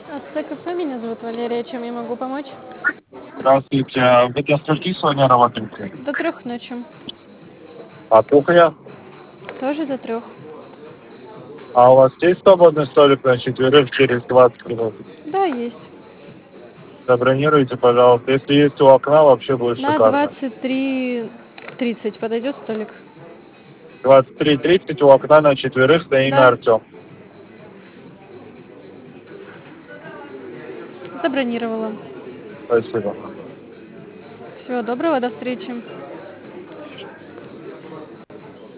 АЦ-кафе, меня зовут Валерия, чем я могу помочь? Здравствуйте. Вы до скольки сегодня работаете? До 3 ночи. А кухня? Тоже до 3. А у вас есть свободный столик на четверых через 20 минут? Да, есть. Забронируйте, пожалуйста. Если есть у окна, вообще будет На шикарно. 23:30 подойдет столик? 23:30 у окна на четверых на имя Да, Артем. забронировала. Спасибо. Всего доброго, до встречи.